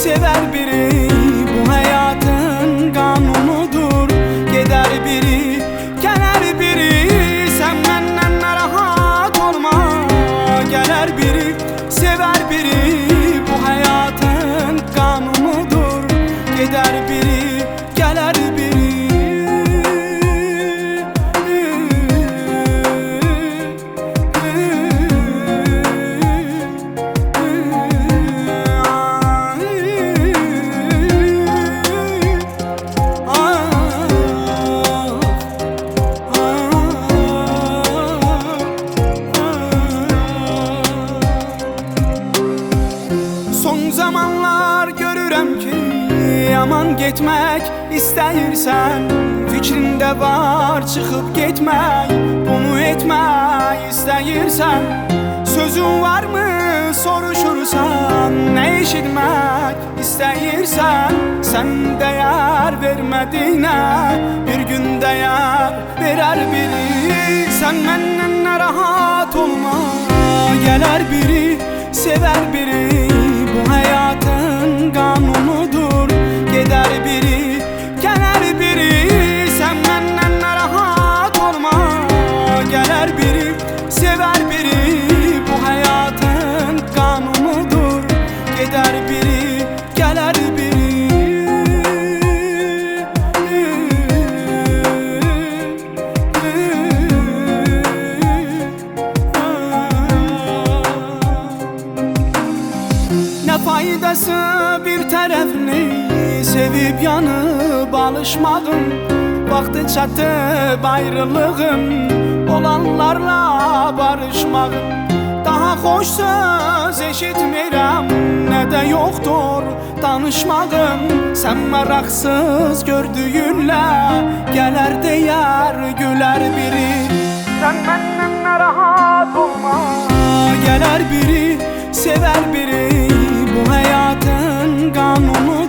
sever biri, bu hayatın kanunudur. Gider biri, gelir biri, sen benden rahat olma. Gelir biri, sever biri, bu hayatın kanunudur. Gider biri, gelir biri. Son zamanlar görürəm ki, yaman getmək istəyirsən. Fikrində var çıxıb getmək, bunu etmək istəyirsən. Sözün varmı soruşursan, nə eşitmək istəyirsən. Sən dəyər vermədiyinə, bir gün dəyər verər biri. Sən məndən narahat olma, gələr biri, sever biri, bu hayatın kanunudur. Gider biri, gelir biri, sen benden rahat olma. Gelir biri, sever biri, bu hayatın kanunudur. Gider biri, gelir biri. Ne faydası bir tərəfini sevib yanıb alışmağın. Vaxtı çatıb ayrılığın, olanlarla barışmağın. Daha xoş söz eşitmirəm, nə də yoxdur danışmağın. Sən maraqsız gördüyünlə gələr deyər, gülər biri. Sən məndən narahat olma, gələr biri, sever biri, bu hayatın kanunu.